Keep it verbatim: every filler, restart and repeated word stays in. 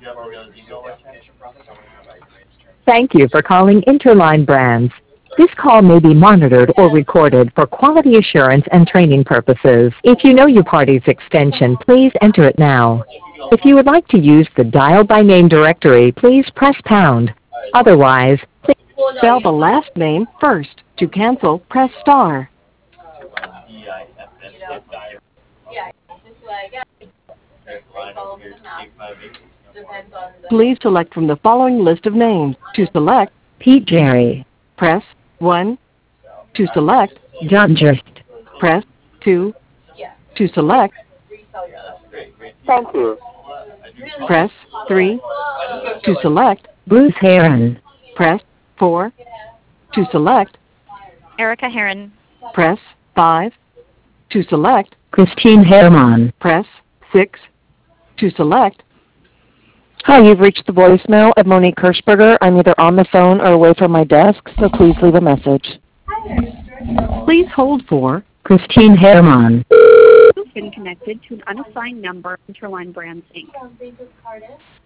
Thank you for calling Interline Brands. This call may be monitored or recorded for quality assurance and training purposes. If you know your party's extension, please enter it now. If you would like to use the dial by name directory, please press pound. Otherwise, please spell the last name first. To cancel, press star. Please select from the following list of names. To select Pete Jerry, press one. To select John Just, press two. To select, Thank you. press three. To select Bruce Heron, press four. To select Erica Heron. press five. To select Christine Herman, press six. To select. Hi, you've reached the voicemail of Monique Kirschberger. I'm either on the phone or away from my desk, so please leave a message. Please hold for Christine Herman. You've been connected to an unassigned number, Interline Brands, Incorporated.